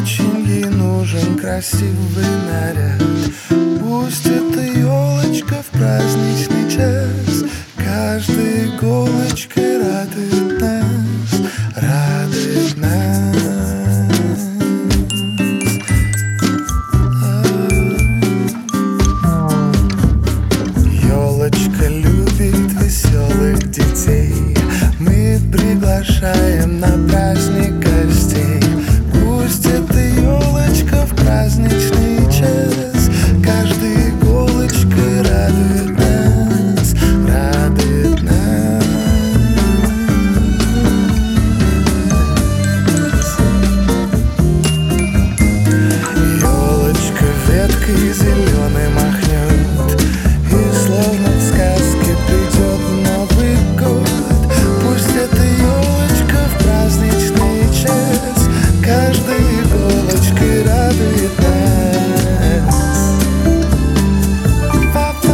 очень ей нужен красивый наряд. Пусть эта елочка в праздничный час каждой иголочкой радует нас, радует нас. Елочка любит веселых детей, мы приглашаем на праздник гостей. Пусть эта елочка в праздничный час каждой иголочкой радует нас, радует нас. Елочка веткой зеленой махнет, и словно в сказке придет Новый год. Пусть эта елочка в праздничный час каждой иголочкой радует нас. Папа,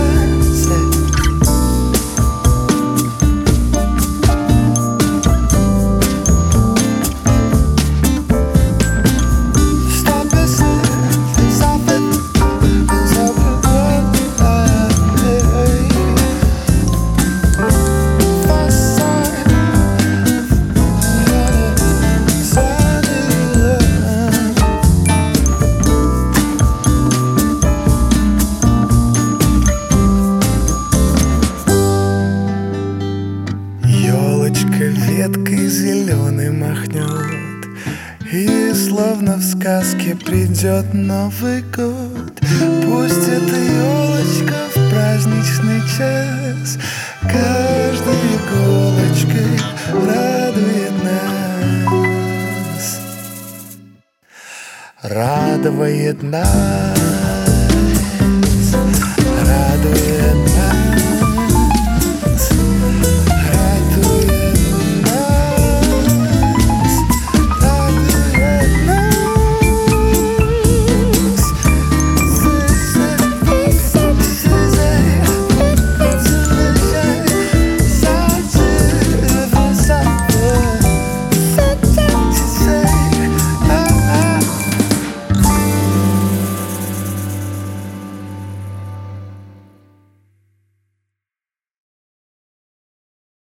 stop it, stop it, stop елочка веткой зеленой махнет, и словно в сказке придет Новый год. Пусть эта елочка в праздничный час каждой иголочкой радует нас, радует нас.